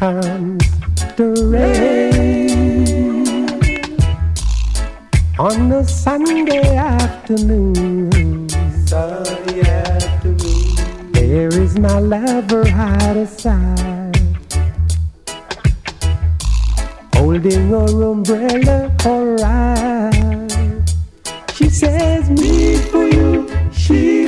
comes the rain on a Sunday afternoon. Sunday afternoon. There is my lover out of sight, holding her umbrella for right. She says, me for you, she